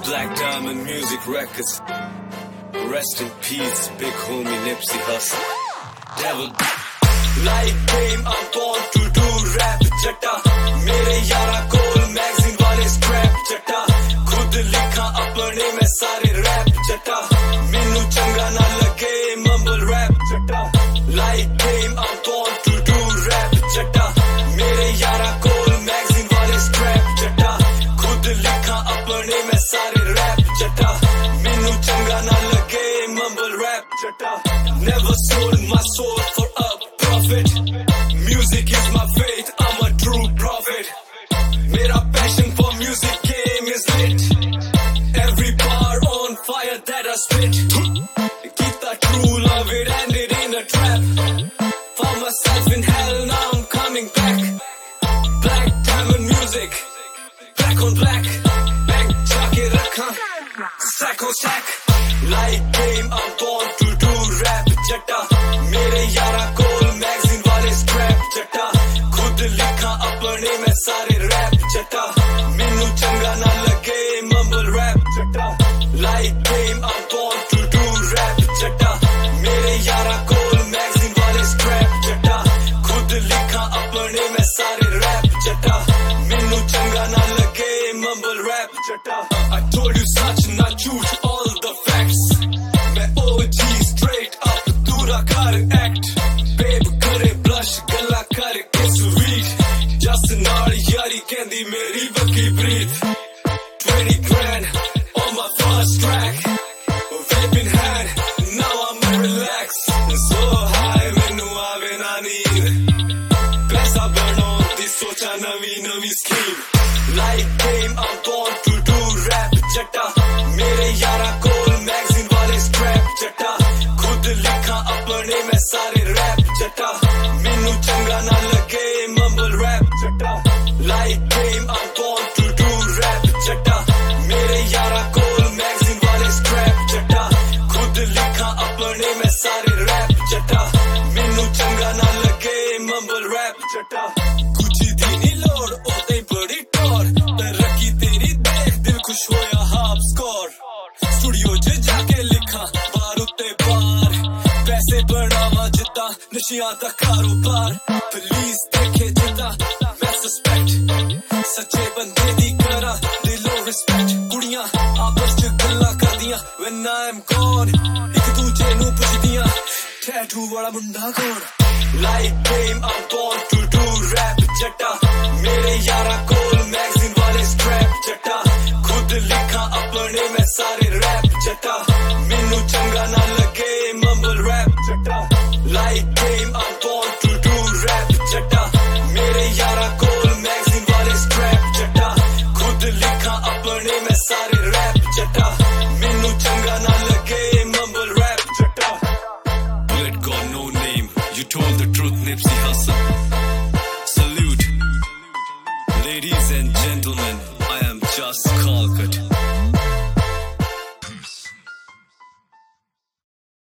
Black Diamond Music Records. Rest in peace, big homie Nipsey Hussle. Devil. Like game, I'm born to do rap. Jatta, mere yara coal magazine वाले scrap. Jatta, खुद लिखा अपने में सारे rap. Jatta, मैनू चंगा ना लगे mumble rap. Jatta, like game, I'm born to do rap. Jatta, mere yara coal magazine वाले scrap. Jatta, खुद लिखा अपने में सारे rap. Jatta, मैनू चंगा ना लगे mumble rap. Jatta, never sold my soul for a profit. Music is my faith, I'm a true prophet. Mera passion for music game is lit. Every bar on fire that I spit. Keep that true love, it ended in a trap. Found myself in hell, now I'm coming back. Black Diamond Music, black on black. Bank jaake rakha, stack on stack. Like game, I'm born to do rap. Jatta, mere yara coal magazine वाले scrap. Jatta, खुद लिखा अपने में सारे rap. Jatta, मैनू चंगा ना लगे mumble rap. Jatta, like game, I'm born to do rap. Jatta, mere yara coal magazine वाले scrap. Jatta, खुद लिखा अपने में सारे rap. Jatta, मैनू चंगा ना लगे mumble rap. Jatta, I told you such not झूठ all the facts. मैं OG straight up दूरा कर act. Babe करे blush गला करके sweet. Just नाल यारी कहंदी मेरी वकी breathe. 20 grand on my first track. Vape in hand, now I'm relax. So high मैनू आवे ना नींद. पैसा बनाऊं दी सोचा नवी नवी scheme. Like game, I'm born to do rap. Jatta, mere yara coal magazine वाले scrap. Jatta, खुद लिखा अपने में सारे rap. Jatta, मैनू चंगा ना लगे mumble rap. Jatta, like game, I'm born to do rap. Jatta, mere yara coal magazine वाले scrap. Jatta, खुद लिखा अपने में सारे rap. Jatta, मैनू चंगा ना लगे mumble rap. Jatta, कुछ दी नी लोड़ ओते बड़ी टोर. तरक्की तेरी देख दिल खुश होया हाफ स्कोर. स्टूडियो च जाके लिखा बार उत्ते बार. पैसे बनावा जिद्दां नशियां दा कारोबार. पुलिस देखे जिद्दां मैं सस्पेक्ट. सच्चे बंदे दी करा दिलों रिस्पेक्ट. कुड़ियां आपस च गल्लां करदियां when I'm gone. इक दूजे नू पुछदियां टैटू वाला मुंडा कौन. Like game, I'm born to do rap. Jatta, mere yara coal magazine वाले scrap. Jatta, खुद लिखा अपने में सारे rap. Jatta, मैनू चंगा ना लगे mumble rap. Jatta, like game, I'm born to do rap. Jatta, mere yara coal magazine वाले scrap. Jatta, खुद लिखा अपने में सारे rap. Jatta, मैनू चंगा ना लगे mumble rap. Jatta, you had got no name. You told the truth, Nipsey Hussle.